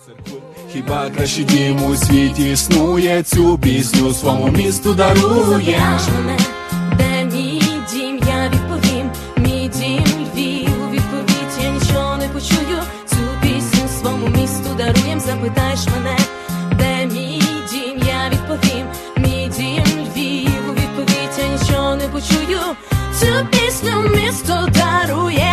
Хіба кращий дім у світі існує, цю пісню своєму місту дарує. Мене, де мій дім, я відповім, мій дім Львів. У відповідь я нічого не почую, цю пісню своєму місту даруєм. Запитаєш мене, де мій дім, я відповім, мій дім Львів. У відповідь я нічого не почую, цю пісню місто дарує.